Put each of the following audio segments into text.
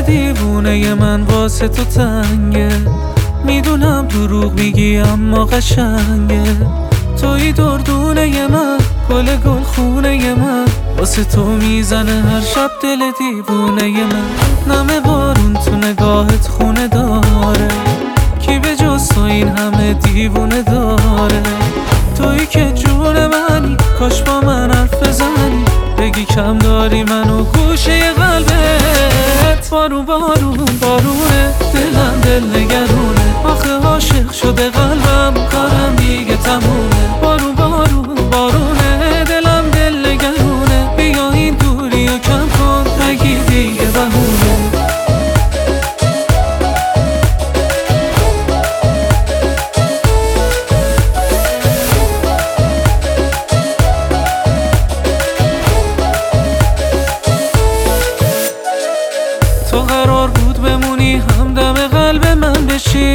دیوونه من واسه تو تنگه، میدونم دروغ میگی اما قشنگه. توی دردونه من، گل خونه من، واسه تو میزنه هر شب دل دیوونه من. نمه بارون تو نگاهت خونه داره، کی به جز تو این همه دیوونه داره؟ تویی که جون منی، کاش با من حرف بزنی، بگی کم داری منو گوشه قلبت. بارون بارون بارونه، دلم دل نگرونه، آخه عاشق شده قلبم، کارم دیگه تمومه. بارون بارون بارونه، دلم دل نگرونه، بیا این دوری و کم کن، نگی دیگه بهونه. تو قرار بود بمونی همدم قلب من بشی،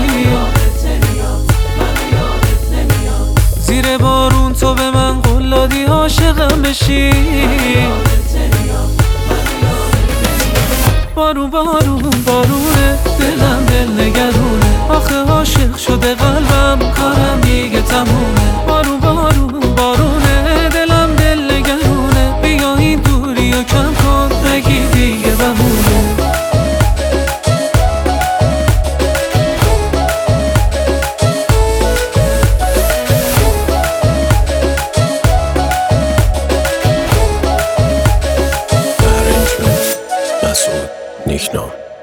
زیر بارون تو به من قول دادی عاشقم بشی. بارون بارون بارونه، دلم دل نگرونه، آخه عاشق شده قلبم، کارم دیگه تمومه. بارون بارون بارونه، دلم دل نگرونه، بیا این دوری و کم کن، نگی دیگه بهونه. مسعود نیکنام.